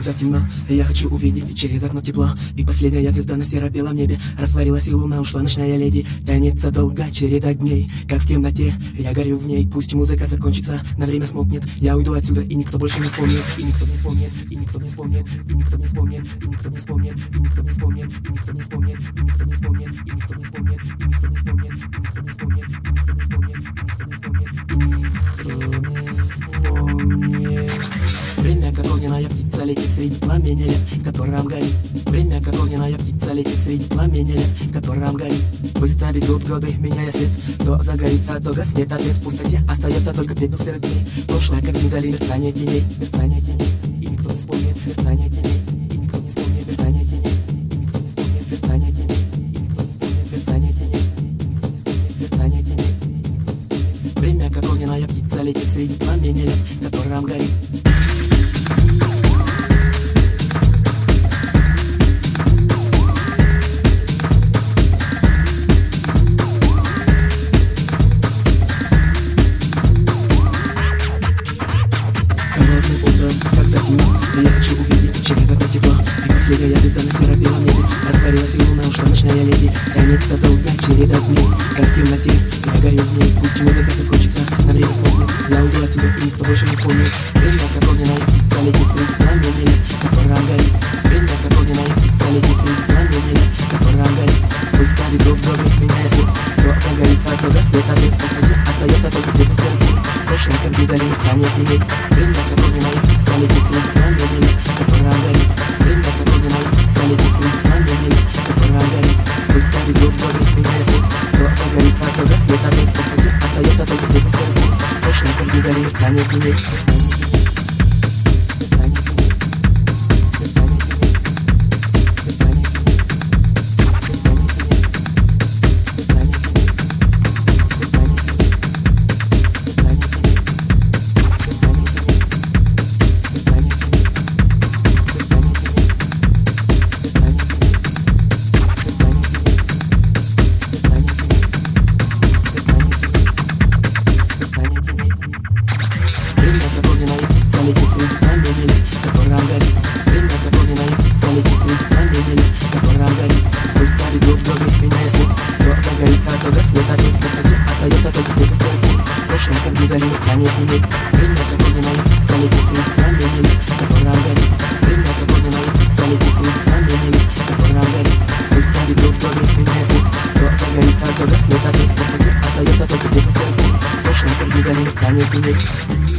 когда темно, я хочу увидеть через окно тепло. И последняя звезда на серо-белом небе растворилась, и луна ушла, ночная леди. Тянется долго череда дней, как в темноте я горю в ней. Пусть музыка закончится, на время смолкнет, я уйду отсюда, и никто больше не вспомнит. И никто не вспомнит, и никто не вспомнит, и никто не вспомнит, и никто не вспомнит, и никто не вспомнит, и никто не вспомнит, и никто не вспомнит, и никто не вспомнит, и никто не вспомнит, и никто не вспомнит, и никто не вспомнит, и никто не вспомнит, и никто не вспомнит. Время, как огненная птица, летит среди пламени лет, в котором горит. Время, как огненная птица, летит среди пламени лет, в котором горит. Быстро бегут годы, меняя свет, то загорится, то гаснет ответ. В пустоте остается только пепел серых дней. Прошлое, как вдали, мерцание теней, мерцание теней, и никто не вспомнит, мерцание теней, и никто не вспомнит, мерцание теней, и никто не вспомнит, мерцание теней, и никто не вспомнит, мерцание теней, и никто не вспомнит, мерцание теней, и никто не вспомнит. Время, как огненная птица, летит среди пламени лет, в котором горит. Когда темно, я хочу увидеть через окно тепло. И последняя звезда на серо-белом небе растворилась, и луна ушла, ночная леди. Тянется долго череда дней, как в темноте я горю в ней. Пусть музыка закончится, на время смолкнет, я уйду отсюда, и никто больше не вспомнит. Время, как огненная птица, летит среди пламени лет, в котором горит. Время, как огненная птица, летит среди пламени лет, в котором горит. Пусть ставит друг друга, меняя свет, то загорится, то гаснет ответ. В пустоте остается только пепел серых дней. Прошлое, как вдали, мерцание теней. Время, как огненная птица, летит среди пламени лет, в котором горит. Время, как огненная птица, летит среди пламени лет, в котором горит. Пусть ставит друг друга, меняя свет, то загорится, то гаснет ответ. В пустоте остается только пепел серых дней. Прошлое, как вдали, мерцание теней. Прошлое, как вдали, мерцание теней. Время, как огненная птица, летит среди пламени лет, в котором горит. Время, как огненная птица, летит среди пламени лет, в котором горит. Пусть ставит друг друга, меняя свет, то загорится, то гаснет ответ. В пустоте остается только пепел серых дней. Прошлое, как вдали, мерцание теней.